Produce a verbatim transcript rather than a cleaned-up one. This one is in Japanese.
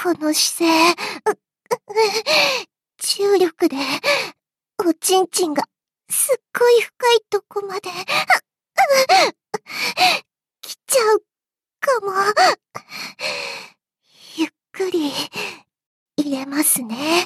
この姿勢、う、う、重力で、おちんちんが、すっごい深いとこまで、来ちゃう、かも。ゆっくり、入れますね。